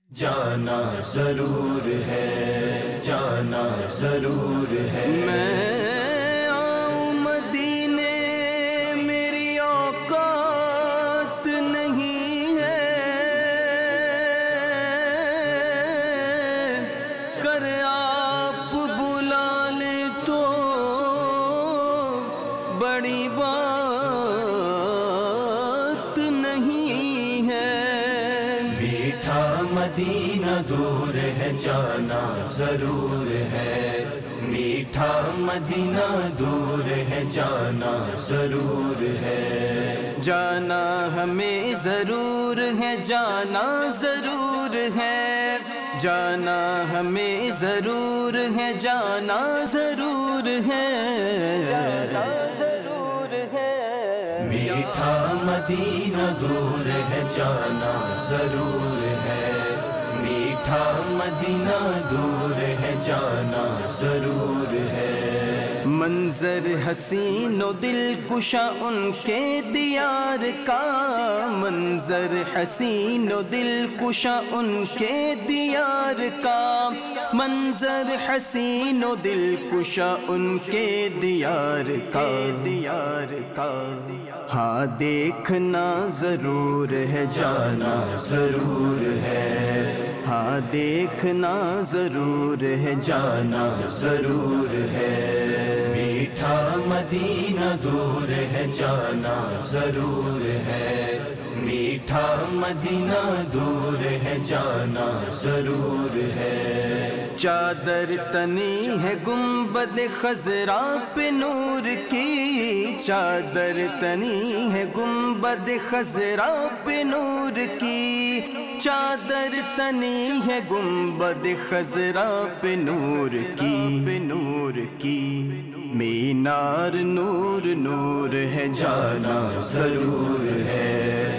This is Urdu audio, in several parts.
جانا ضرور ہے، جانا ضرور ہے۔ میں آؤں مدینے میری اوقات نہیں ہے، کر آپ بلا لے تو بڑی بات نہیں ہے۔ میٹھا مدینہ دور ہے، جانا ضرور ہے۔ میٹھا مدینہ دور ہے، جانا ضرور ہے۔ جانا ہمیں ضرور ہے، جانا ضرور ہے، جانا ہمیں ضرور ہے، جانا ضرور ہے، جانا ضرور ہے۔ میٹھا مدینہ دور ہے، جانا ضرور ہے۔ میٹھا مدینہ دور ہے، جانا ضرور ہے۔ منظر حسین و دل کشا ان کے دیار کا، منظر حسین و دل کشا ان کے دیار کا، منظر حسین و دل کشا ان کے دیار کا، دیار کا۔ ہاں دیکھنا ضرور ہے، جانا ضرور ہے۔ ہاں دیکھنا ضرور ہے، جانا ضرور ہے۔ میٹھا مدینہ دور ہے، جانا ضرور ہے۔ میٹھا مدینہ دور ہے، جانا ضرور ہے۔ چادر تنی ہے گنبد خضرا پہ نور کی، چادر تنی ہے گنبد خضرا پہ نور کی، چادر تنی ہے گنبد خضرا پہ نور کی، پہ نور کی۔ مینار نور نور ہے، جانا ضرور ہے۔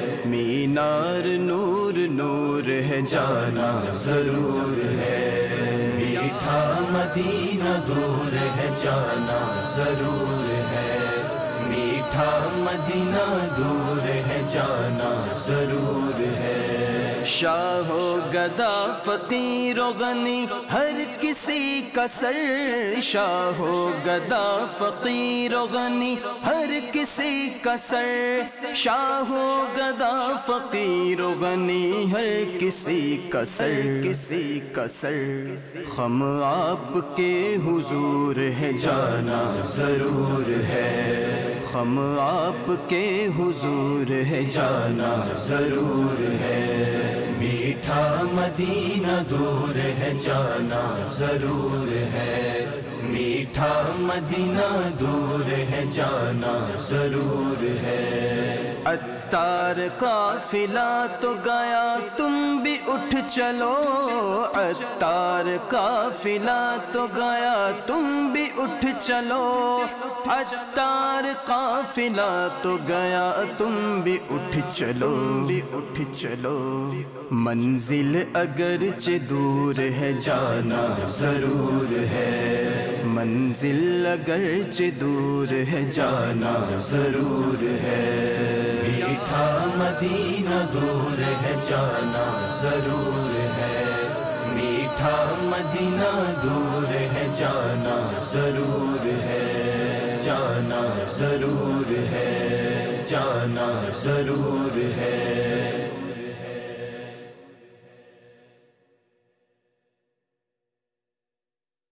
مینار نور نور ہے، جانا ضرور ہے۔ میٹھا مدینہ دور ہے، جانا ضرور ہے۔ میٹھا مدینہ دور ہے، جانا ضرور ہے۔ شاہ و گدا فقیر و غنی ہر کسی کا سر، شاہ و گدا فقیر و غنی ہر کسی کا سر، شاہ و گدا فقیر و غنی ہر کسی کا سر، کسی کا سر۔ خم آپ کے حضور ہے، جانا ضرور ہے۔ خم آپ کے حضور ہے، جانا ضرور ہے۔ میٹھا مدینہ دور ہے، جانا ضرور ہے۔ میٹھا مدینہ دور ہے، جانا ضرور ہے۔ عطار قافلہ تو گیا تم بھی اٹھ چلو، عطار قافلہ تو گیا تم بھی اٹھ چلو، عطار قافلہ تو گیا تم بھی اٹھ چلو، بھی اٹھ چلو۔ منزل اگرچہ دور ہے، جانا ضرور ہے۔ منزل اگرچہ دور ہے، جانا ضرور ہے۔ میٹھا مدینہ دور ہے، جانا ضرور ہے۔ میٹھا مدینہ دور ہے، جانا ضرور ہے۔ جانا ضرور ہے، جانا ضرور ہے۔